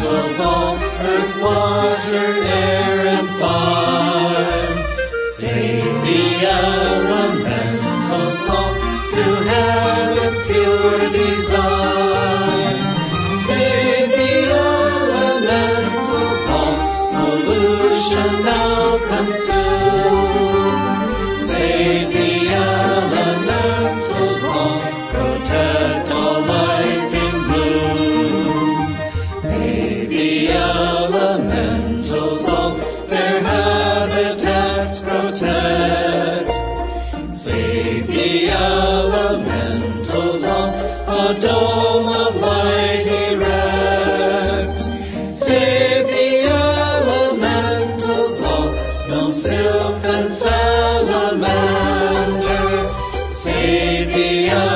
elementals all, earth, water, air, and fire. Save the elementals all, through heaven's pure desire. Save the elementals all, pollution now consume. Save the elementals all, protect all life in bloom. Save the elementals all, their habitats protect. Save the elementals all, a dome of light erect. Save the elementals all, from sylph and salamander. Save the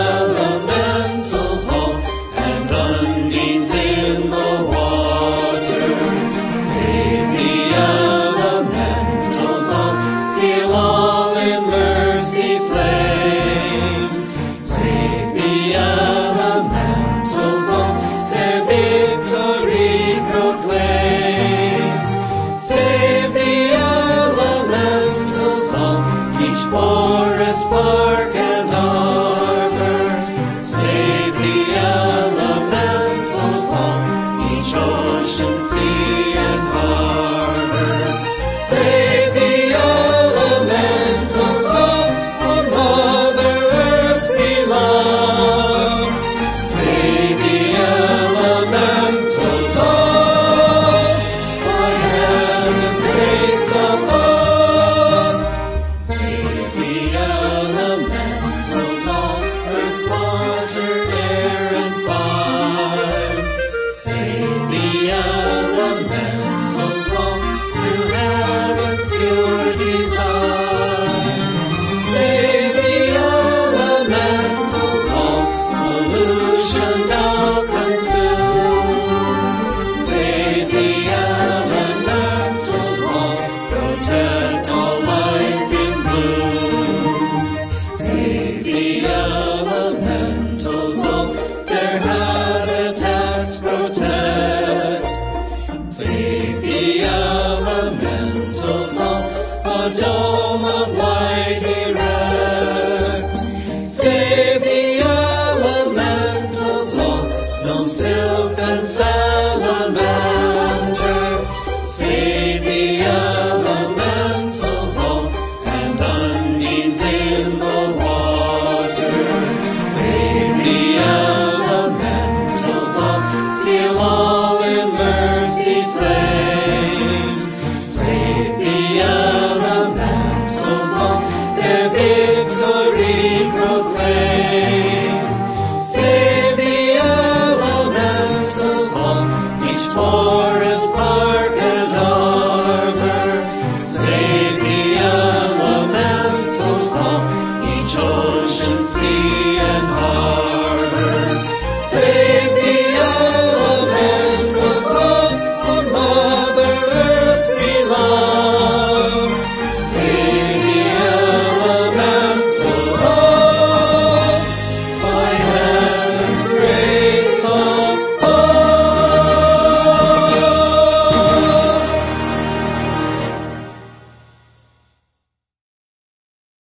elementals all, and undines in the water. Save the elementals all, seal all in mercy flame. Save the elementals all, their victory proclaim. Save the elementals all, each forest, park, and harbor. Save the elementals all, each ocean, sea, and harbor. Save the elementals all, on Mother Earth beloved. Save the elementals all, by heaven's grace above. Save the elementals all, earth, water, air, and fire. Save the elementals all, through heaven's pure desire. Save the elementals all, pollution now consume. Save the elementals all, protect all life in bloom. Save the elementals all, their habitats protect. Save the elementals all, a dome of light erect. Save the elementals all, from sylph and salamander. Save the elementals all, and undines in the water. Save the elementals all, seal all